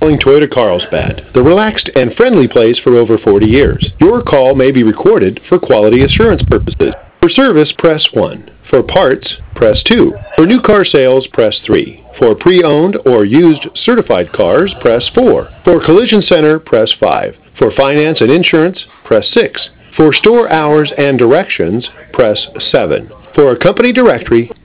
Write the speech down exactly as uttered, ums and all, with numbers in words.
Calling Toyota Carlsbad, the relaxed and friendly place for over forty years. Your call may be recorded for quality assurance purposes. For service, press one. For parts, press two. For new car sales, press three. For pre-owned or used certified cars, press four. For Collision Center, press five. For finance and insurance, press six. For store hours and directions, press seven. For a company directory,